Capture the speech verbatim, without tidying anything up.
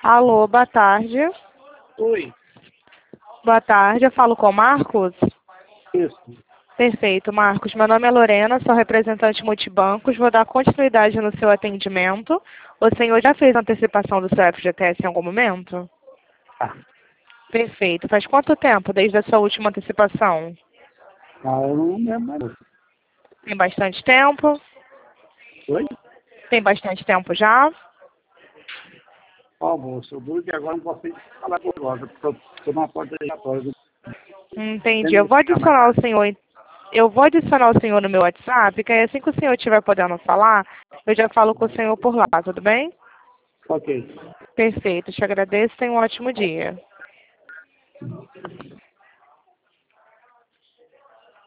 Alô, boa tarde. Oi. Boa tarde, eu falo com o Marcos? Isso. Perfeito, Marcos. Meu nome é Lorena, sou representante multibancos. Vou dar continuidade no seu atendimento. O senhor já fez antecipação do seu F G T S em algum momento? Ah, Perfeito. Faz quanto tempo desde a sua última antecipação? ah, eu não lembro mais. não. Tem bastante tempo? Oi? Tem bastante tempo já? Ó, moço, eu duro que agora não posso falar com agora, porque eu estou na porta giratória. Entendi. Eu vou adicionar o senhor. em- Eu vou adicionar o senhor no meu WhatsApp, que aí assim que o senhor estiver podendo falar, eu já falo com o senhor por lá, tudo bem? Ok. Perfeito. Te agradeço. Tenha um ótimo dia.